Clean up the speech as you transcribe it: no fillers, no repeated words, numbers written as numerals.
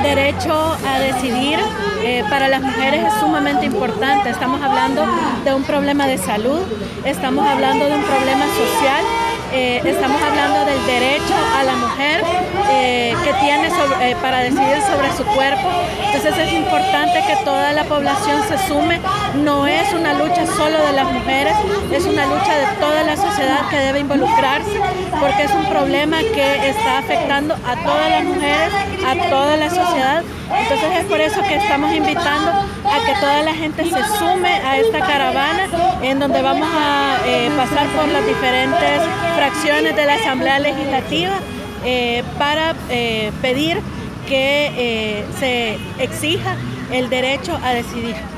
derecho a decidir para las mujeres es sumamente importante. Estamos hablando de un problema de salud, estamos hablando de un problema social, estamos hablando del derecho a la mujer que tiene para decidir sobre su cuerpo. Entonces es importante que toda la población se sume. No es una lucha solo de las mujeres, es una lucha de toda la sociedad que debe involucrarse, porque es un problema que está afectando a todas las mujeres, a toda la sociedad. Entonces es por eso que estamos invitando a que toda la gente se sume a esta caravana, en donde vamos a pasar por las diferentes fracciones de la Asamblea Legislativa para pedir que se exija el derecho a decidir.